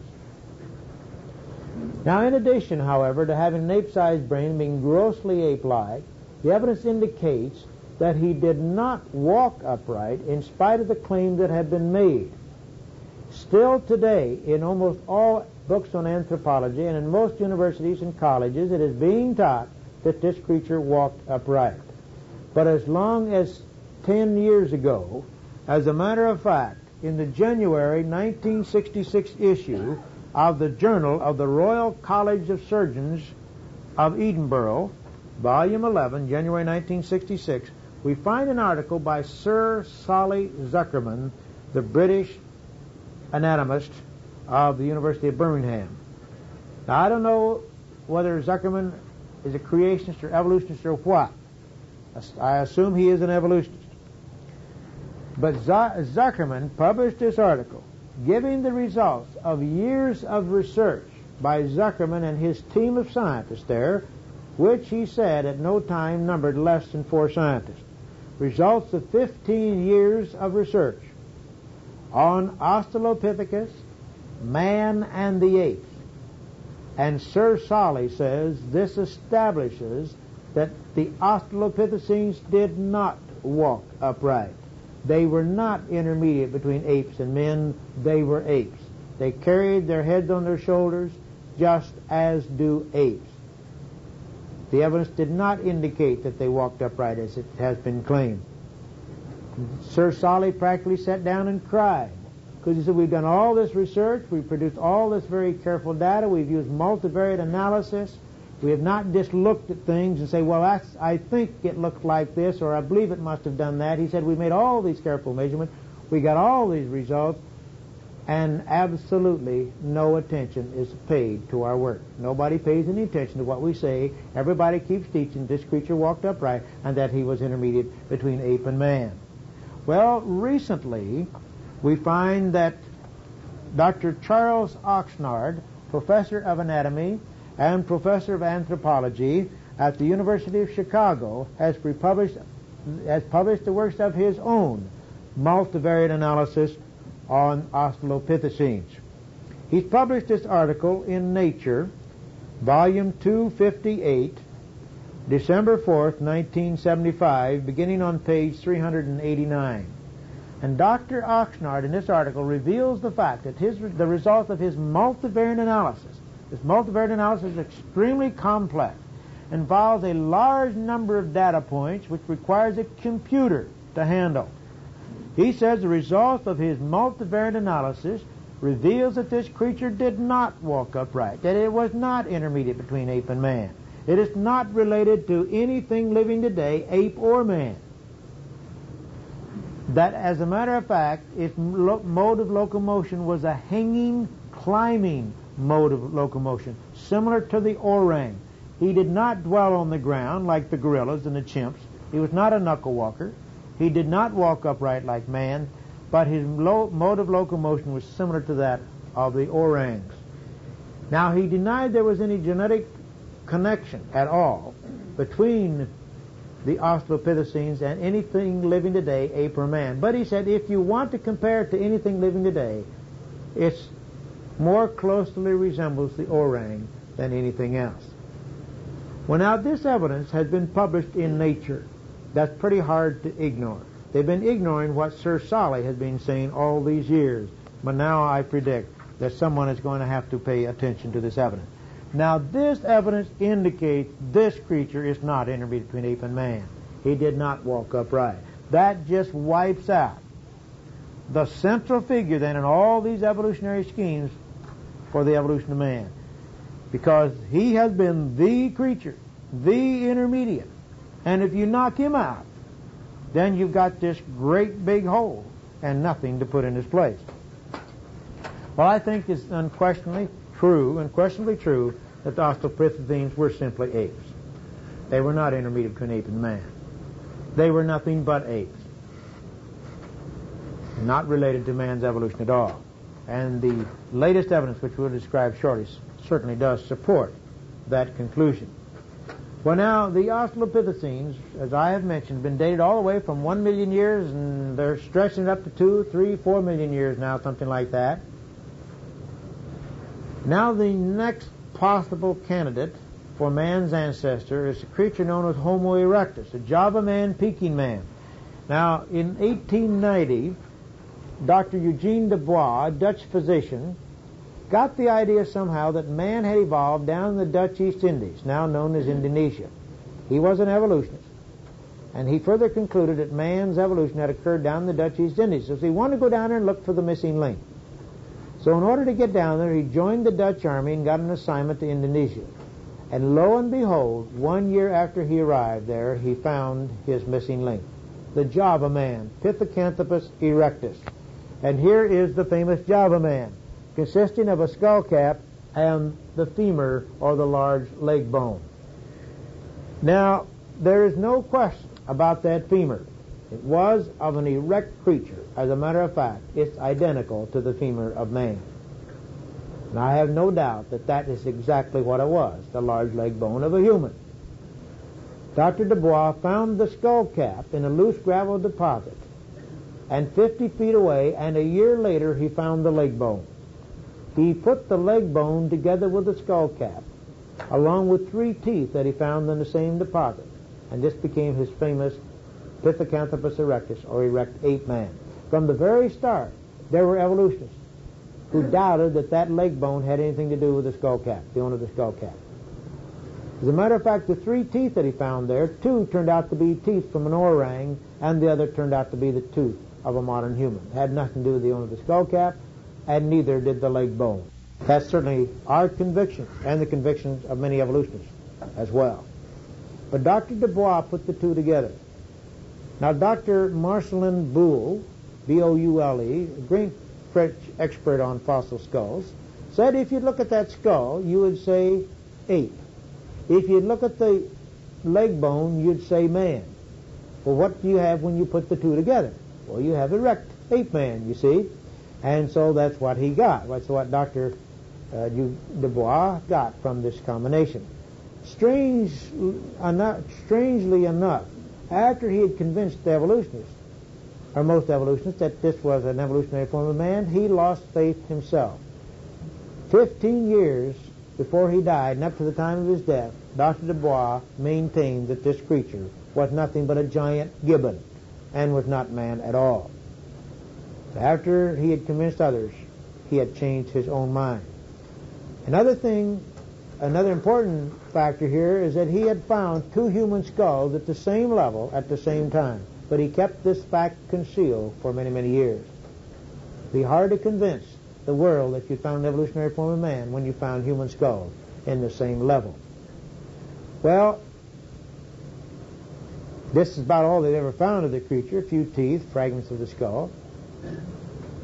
Now, in addition, however, to having an ape-sized brain and being grossly ape-like, the evidence indicates that he did not walk upright in spite of the claim that had been made. Still today, in almost all books on anthropology and in most universities and colleges, it is being taught that this creature walked upright. But as long as 10 years ago, as a matter of fact, in the January 1966 issue of the Journal of the Royal College of Surgeons of Edinburgh, Volume 11, January 1966, we find an article by Sir Solly Zuckerman, the British anatomist of the University of Birmingham. Now, I don't know whether Zuckerman is a creationist or evolutionist or what. I assume he is an evolutionist. But Zuckerman published this article giving the results of years of research by Zuckerman and his team of scientists there, which he said at no time numbered less than 4 scientists. Results of 15 years of research on Australopithecus, man, and the apes. And Sir Solly says this establishes that the Australopithecines did not walk upright. They were not intermediate between apes and men. They were apes. They carried their heads on their shoulders just as do apes. The evidence did not indicate that they walked upright as it has been claimed. Sir Solly practically sat down and cried because he said, we've done all this research, we've produced all this very careful data, we've used multivariate analysis, we have not just looked at things and say, well, I think it looked like this, or I believe it must have done that. He said, we made all these careful measurements, we got all these results, and absolutely no attention is paid to our work. Nobody pays any attention to what we say. Everybody keeps teaching this creature walked upright and that he was intermediate between ape and man. Well, recently we find that Dr. Charles Oxnard, professor of anatomy and professor of anthropology at the University of Chicago, has published the works of his own multivariate analysis on Australopithecines. He's published this article in Nature, Volume 258, December 4th, 1975, beginning on page 389. And Dr. Oxnard in this article reveals the fact that the result of his multivariate analysis, this multivariate analysis is extremely complex, involves a large number of data points which requires a computer to handle. He says the result of his multivariate analysis reveals that this creature did not walk upright, that it was not intermediate between ape and man. It is not related to anything living today, ape or man. That, as a matter of fact, its mode of locomotion was a hanging, climbing, mode of locomotion, similar to the orang. He did not dwell on the ground like the gorillas and the chimps. He was not a knuckle walker. He did not walk upright like man, but his mode of locomotion was similar to that of the orangs. Now, he denied there was any genetic connection at all between the Australopithecines and anything living today, ape or man. But he said if you want to compare it to anything living today, it more closely resembles the orang than anything else. Well, now, this evidence has been published in Nature. That's pretty hard to ignore. They've been ignoring what Sir Solly has been saying all these years. But now I predict that someone is going to have to pay attention to this evidence. Now, this evidence indicates this creature is not intermediate between ape and man. He did not walk upright. That just wipes out the central figure then in all these evolutionary schemes for the evolution of man. Because he has been the creature, the intermediate. And if you knock him out, then you've got this great big hole and nothing to put in his place. Well, I think it's unquestionably true that the Australopithecines were simply apes. They were not intermediate between ape and man. They were nothing but apes, not related to man's evolution at all. And the latest evidence, which we'll describe shortly, certainly does support that conclusion. Well, now, the Australopithecines, as I have mentioned, have been dated all the way from 1 million years, and they're stretching it up to 2, 3, 4 million years now, something like that. Now, the next possible candidate for man's ancestor is a creature known as Homo erectus, a Java man, Peking man. Now, in 1890, Dr. Eugene Dubois, a Dutch physician, got the idea somehow that man had evolved down in the Dutch East Indies, now known as Indonesia. He was an evolutionist. And he further concluded that man's evolution had occurred down in the Dutch East Indies. So he wanted to go down there and look for the missing link. So in order to get down there, he joined the Dutch army and got an assignment to Indonesia. And lo and behold, 1 year after he arrived there, he found his missing link, the Java man, Pithecanthropus erectus. And here is the famous Java man, consisting of a skull cap and the femur, or the large leg bone. Now, there is no question about that femur. It was of an erect creature. As a matter of fact, it's identical to the femur of man. And I have no doubt that that is exactly what it was, the large leg bone of a human. Dr. Dubois found the skull cap in a loose gravel deposit, and 50 feet away, and a year later, he found the leg bone. He put the leg bone together with the skull cap, along with 3 teeth that he found in the same deposit, and this became his famous Pithecanthropus erectus, or erect ape man. From the very start, there were evolutionists who doubted that that leg bone had anything to do with the skull cap, the owner of the skull cap. As a matter of fact, the 3 teeth that he found there, 2 turned out to be teeth from an orang, and the other turned out to be the tooth of a modern human. It had nothing to do with the owner of the skull cap, and neither did the leg bone. That's certainly our conviction, and the convictions of many evolutionists as well. But Dr. Dubois put the 2 together. Now, Dr. Marcelin Boule, B-O-U-L-E, a great French expert on fossil skulls, said if you look at that skull, you would say ape. If you look at the leg bone, you'd say man. Well, what do you have when you put the 2 together? Well, you have erect ape man, you see. And so that's what he got. That's what Dr. Dubois got from this combination. Strangely enough, after he had convinced the evolutionists, or most evolutionists, that this was an evolutionary form of man, he lost faith himself. 15 years before he died, and up to the time of his death, Dr. Dubois maintained that this creature was nothing but a giant gibbon and was not man at all. After he had convinced others, he had changed his own mind. Another important factor here is that he had found 2 human skulls at the same level at the same time, but he kept this fact concealed for many, many years. It would be hard to convince the world that you found an evolutionary form of man when you found human skulls in the same level. Well, this is about all they've ever found of the creature, a few teeth, fragments of the skull.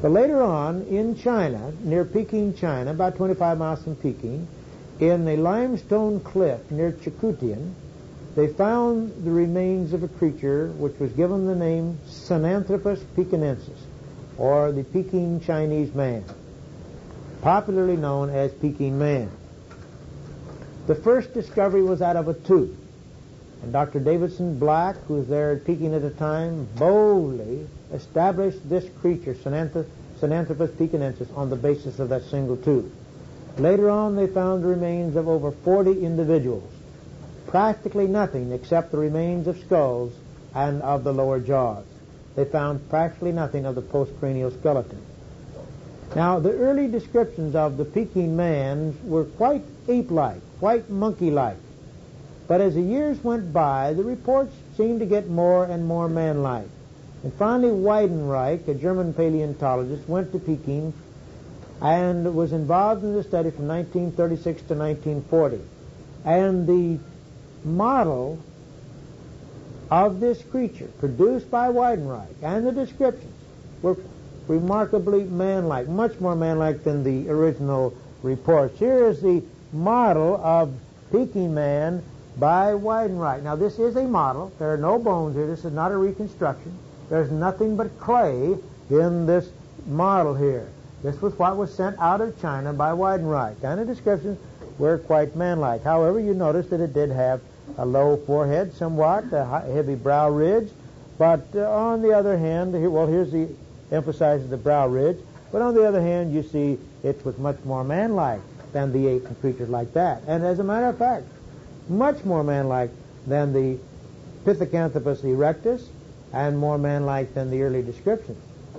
But later on, in China, near Peking, China, about 25 miles from Peking, in a limestone cliff near Chukutian, they found the remains of a creature which was given the name Sinanthropus pekinensis, or the Peking Chinese man, popularly known as Peking man. The first discovery was that of a tooth, and Dr. Davidson Black, who was there at Peking at the time, boldly established this creature, Sinanthropus pekinensis, on the basis of that single tooth. Later on, they found the remains of over 40 individuals, practically nothing except the remains of skulls and of the lower jaws. They found practically nothing of the postcranial skeleton. Now, the early descriptions of the Peking man were quite ape-like, quite monkey-like. But as the years went by, the reports seemed to get more and more man-like. And finally, Weidenreich, a German paleontologist, went to Peking and was involved in the study from 1936 to 1940. And the model of this creature produced by Weidenreich and the descriptions were remarkably man-like, much more man-like than the original reports. Here is the model of Peking man by Weidenreich. Now, this is a model. There are no bones here. This is not a reconstruction. There's nothing but clay in this model here. This was what was sent out of China by Weidenreich, and the descriptions were quite man-like. However, you notice that it did have a low forehead somewhat, a heavy brow ridge, but on the other hand, here's the emphasizes the brow ridge, but on the other hand, you see it was much more man-like than the apes and creatures like that. And as a matter of fact, much more man-like than the Pithecanthropus erectus and more man-like than the early descriptions.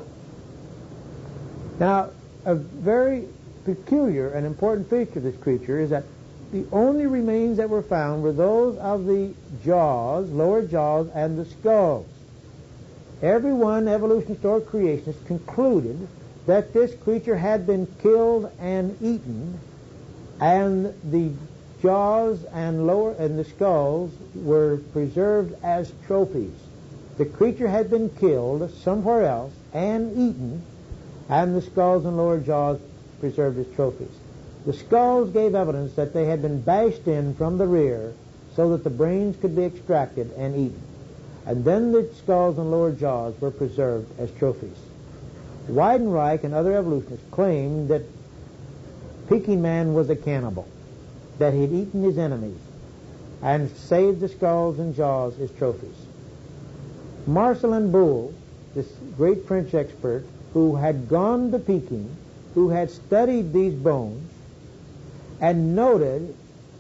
Now, a very peculiar and important feature of this creature is that the only remains that were found were those of the jaws, lower jaws, and the skulls. Every one evolutionist or creationist concluded that this creature had been killed and eaten, and the jaws and the skulls were preserved as trophies. The creature had been killed somewhere else and eaten, and the skulls and lower jaws preserved as trophies. The skulls gave evidence that they had been bashed in from the rear so that the brains could be extracted and eaten. And then the skulls and lower jaws were preserved as trophies. Weidenreich and other evolutionists claimed that Peking man was a cannibal, that he'd eaten his enemies and saved the skulls and jaws as trophies. Marcelin Boule, this great French expert who had gone to Peking, who had studied these bones and noted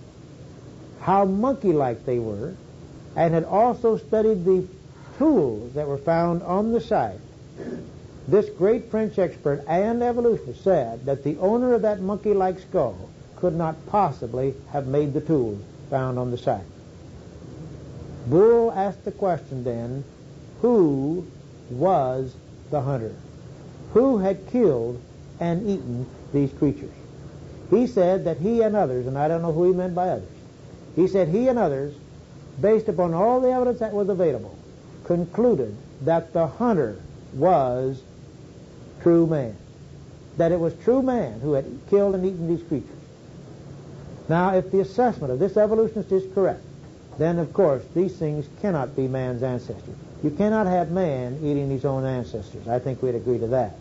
how monkey-like they were, and had also studied the tools that were found on the site, this great French expert and evolutionist said that the owner of that monkey-like skull could not possibly have made the tools found on the site. Boule asked the question then, who was the hunter? Who had killed and eaten these creatures? He said that he and others, and I don't know who he meant by others, he said he and others, based upon all the evidence that was available, concluded that the hunter was true man, that it was true man who had killed and eaten these creatures. Now, if the assessment of this evolutionist is correct, then, of course, these things cannot be man's ancestors. You cannot have man eating his own ancestors. I think we'd agree to that.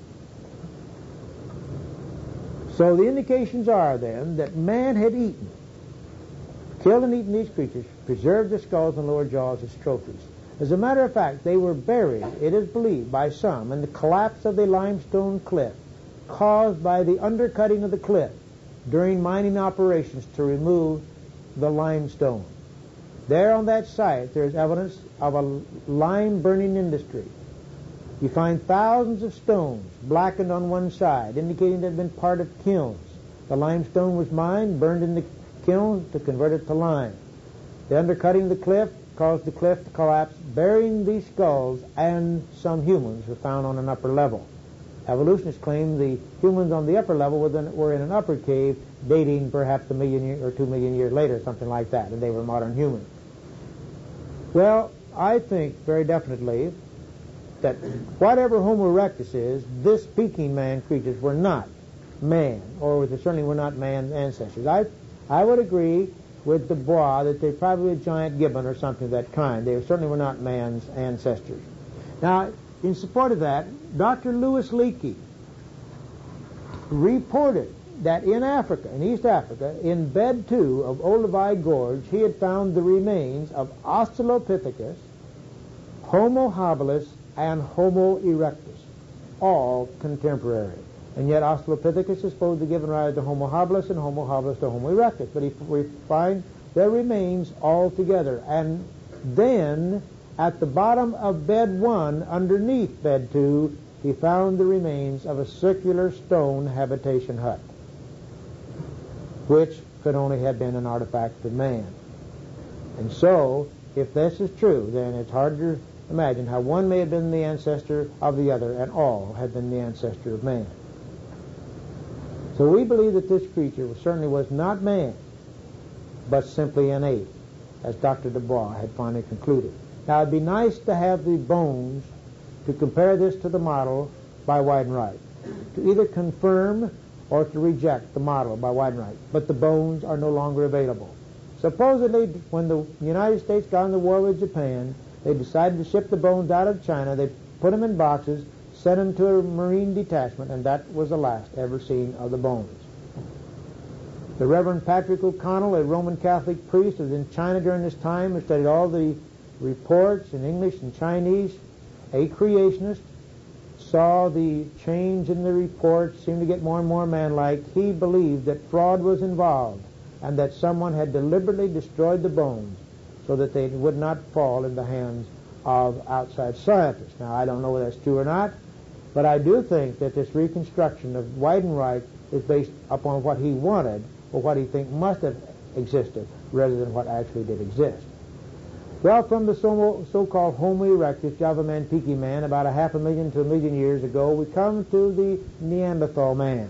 So the indications are, then, that man had killed and eaten these creatures, preserved their skulls and lower jaws as trophies. As a matter of fact, they were buried, it is believed by some, in the collapse of the limestone cliff caused by the undercutting of the cliff during mining operations to remove the limestone. There on that site, there is evidence of a lime burning industry. You find thousands of stones blackened on one side, indicating they had been part of kilns. The limestone was mined, burned in the kilns to convert it to lime. The undercutting of the cliff caused the cliff to collapse, burying these skulls, and some humans were found on an upper level. Evolutionists claim the humans on the upper level were in an upper cave dating perhaps 1 million or 2 million years later, something like that, and they were modern humans. Well, I think very definitely that whatever Homo erectus is, this Peking man creatures were not man, or they certainly were not man's ancestors. I would agree with Dubois that they're probably a giant gibbon or something of that kind. They certainly were not man's ancestors. Now, in support of that, Dr. Louis Leakey reported that in Africa, in East Africa, in bed 2 of Olduvai Gorge, he had found the remains of Australopithecus, Homo habilis, and Homo erectus, all contemporary. And yet Australopithecus is supposed to have given rise to Homo habilis and Homo habilis to Homo erectus. But we find their remains all together. And then at the bottom of bed 1, underneath bed 2, he found the remains of a circular stone habitation hut, which could only have been an artifact of man. And so, if this is true, then it's hard to imagine how one may have been the ancestor of the other, and all had been the ancestor of man. So we believe that this creature certainly was not man, but simply an ape, as Dr. Dubois had finally concluded. Now, it'd be nice to have the bones to compare this to the model by Weidenreich, to either confirm or to reject the model by Weidenreich. But the bones are no longer available. Supposedly, when the United States got in the war with Japan, they decided to ship the bones out of China. They put them in boxes, sent them to a Marine detachment, and that was the last ever seen of the bones. The Reverend Patrick O'Connell, a Roman Catholic priest, was in China during this time and studied all the reports in English and Chinese. A creationist, saw the change in the reports, seemed to get more and more manlike. He believed that fraud was involved and that someone had deliberately destroyed the bones so that they would not fall in the hands of outside scientists. Now, I don't know whether that's true or not, but I do think that this reconstruction of Weidenreich is based upon what he wanted or what he thinks must have existed rather than what actually did exist. Well, from the so-called Homo erectus, Java man, Peking man, about 500,000 to 1 million years ago, we come to the Neanderthal man.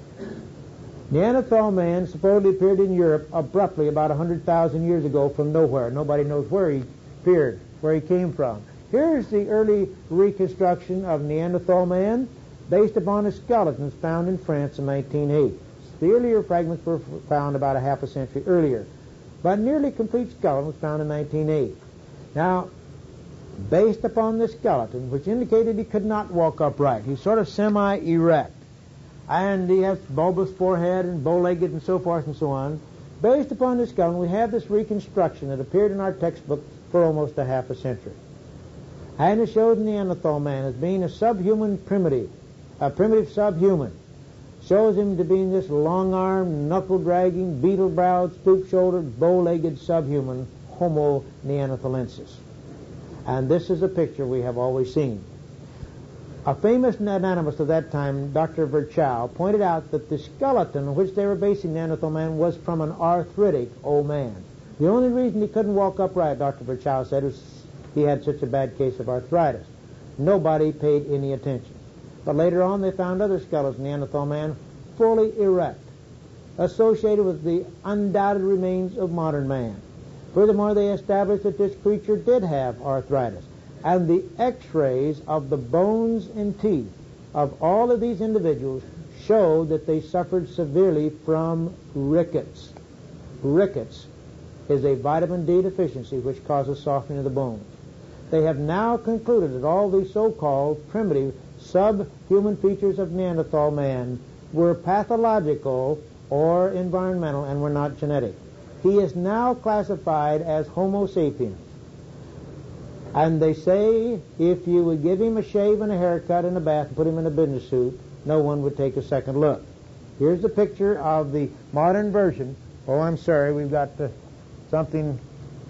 Neanderthal man supposedly appeared in Europe abruptly about 100,000 years ago from nowhere. Nobody knows where he appeared, where he came from. Here's the early reconstruction of Neanderthal man based upon the skeletons found in France in 1908. The earlier fragments were found about a half a century earlier, but nearly complete skeleton was found in 1908. Now, based upon the skeleton, which indicated he could not walk upright, he's sort of semi-erect, and he has bulbous forehead and bow-legged and so forth and so on. Based upon this skeleton, we have this reconstruction that appeared in our textbook for almost a half a century. And it shows Neanderthal man as being a subhuman primitive, a primitive subhuman. Shows him to be this long-armed, knuckle-dragging, beetle-browed, stoop-shouldered, bow-legged subhuman, Homo neanderthalensis. And this is a picture we have always seen. A famous anatomist of that time, Dr. Virchow, pointed out that the skeleton on which they were basing Neanderthal man was from an arthritic old man. The only reason he couldn't walk upright, Dr. Virchow said, was he had such a bad case of arthritis. Nobody paid any attention. But later on, they found other skeletons of Neanderthal man fully erect, associated with the undoubted remains of modern man. Furthermore, they established that this creature did have arthritis. And the x-rays of the bones and teeth of all of these individuals showed that they suffered severely from rickets. Rickets is a vitamin D deficiency which causes softening of the bones. They have now concluded that all these so-called primitive subhuman features of Neanderthal man were pathological or environmental and were not genetic. He is now classified as Homo sapiens. And they say if you would give him a shave and a haircut and a bath and put him in a business suit, no one would take a second look. Here's the picture of the modern version. Oh, I'm sorry, we've got something.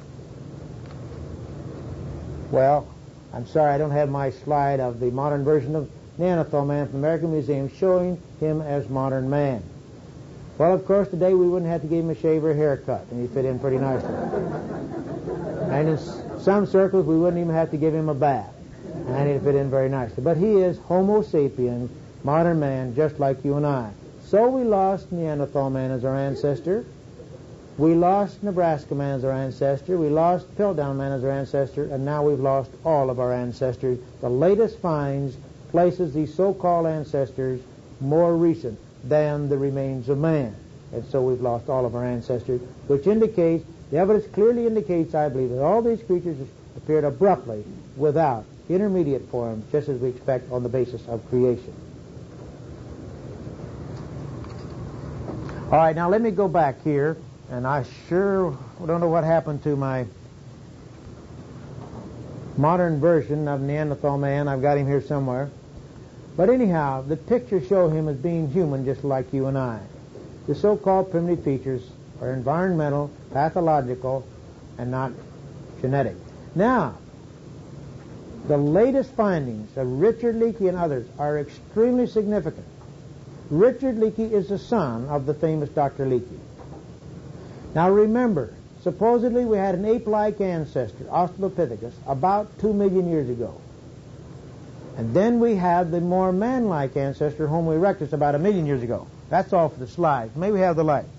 Well, I'm sorry, I don't have my slide of the modern version of Neanderthal man from the American Museum showing him as modern man. Well, of course, today we wouldn't have to give him a shave or a haircut, and he'd fit in pretty nicely. And in some circles, we wouldn't even have to give him a bath, and he'd fit in very nicely. But he is Homo sapiens, modern man, just like you and I. So we lost Neanderthal man as our ancestor. We lost Nebraska man as our ancestor. We lost Piltdown man as our ancestor. And now we've lost all of our ancestors. The latest finds places these so-called ancestors more recent than the remains of man. And so we've lost all of our ancestors, which indicates, the evidence clearly indicates, I believe, that all these creatures appeared abruptly without intermediate forms, just as we expect on the basis of creation. All right, now let me go back here, and I sure don't know what happened to my modern version of Neanderthal man. I've got him here somewhere. But anyhow, the pictures show him as being human just like you and I. The so-called primitive features are environmental, pathological, and not genetic. Now, the latest findings of Richard Leakey and others are extremely significant. Richard Leakey is the son of the famous Dr. Leakey. Now remember, supposedly we had an ape-like ancestor, Australopithecus, about 2 million years ago. And then we have the more man-like ancestor, Homo erectus, about 1 million years ago. That's all for the slides. May we have the light?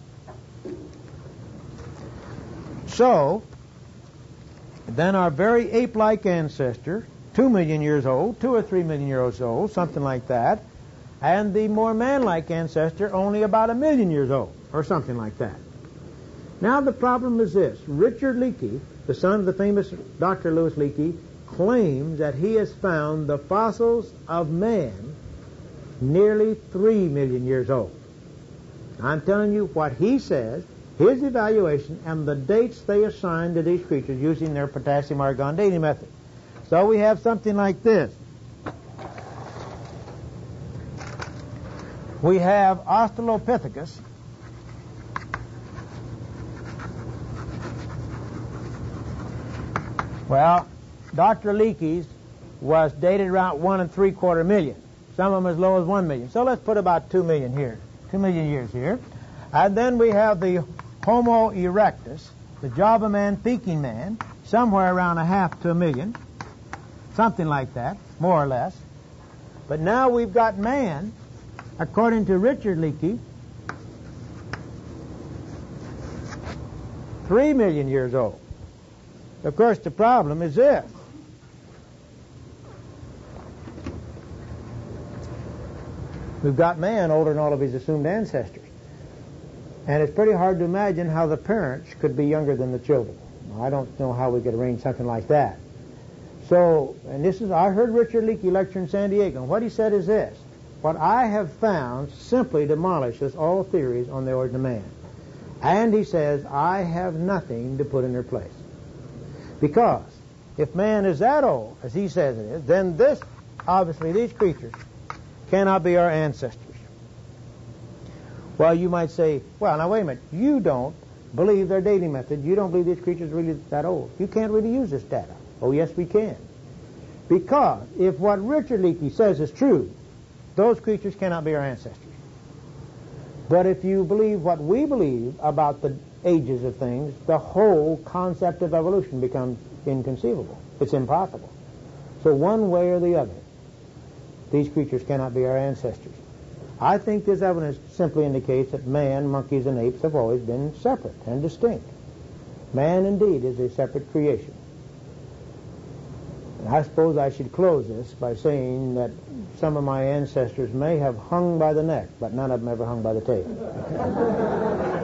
So, then our very ape-like ancestor, 2 million years old, 2 or 3 million years old, something like that, and the more man-like ancestor only about 1 million years old, or something like that. Now the problem is this. Richard Leakey, the son of the famous Dr. Louis Leakey, claims that he has found the fossils of man nearly 3 million years old. I'm telling you what he says, his evaluation, and the dates they assign to these creatures using their potassium-argon dating method. So we have something like this. We have Australopithecus. Well, Dr. Leakey's was dated around 1 3/4 million. Some of them as low as 1 million. So let's put about 2 million here, 2 million years here. And then we have the Homo erectus, the Java man, thinking man, somewhere around 1/2 to 1 million, something like that, more or less. But now we've got man, according to Richard Leakey, 3 million years old. Of course, the problem is this. We've got man older than all of his assumed ancestors. And it's pretty hard to imagine how the parents could be younger than the children. I don't know how we could arrange something like that. So, and this is, I heard Richard Leakey lecture in San Diego, and what he said is this. What I have found simply demolishes all theories on the origin of man. And he says, I have nothing to put in their place. Because if man is that old, as he says it is, then this, obviously these creatures, cannot be our ancestors. Well, you might say, well, now wait a minute, you don't believe their dating method. You don't believe these creatures are really that old. You can't really use this data. Oh, yes, we can. Because if what Richard Leakey says is true, those creatures cannot be our ancestors. But if you believe what we believe about the ages of things, the whole concept of evolution becomes inconceivable. It's impossible. So one way or the other, these creatures cannot be our ancestors. I think this evidence simply indicates that man, monkeys, and apes have always been separate and distinct. Man, indeed, is a separate creation. And I suppose I should close this by saying that some of my ancestors may have hung by the neck, but none of them ever hung by the tail.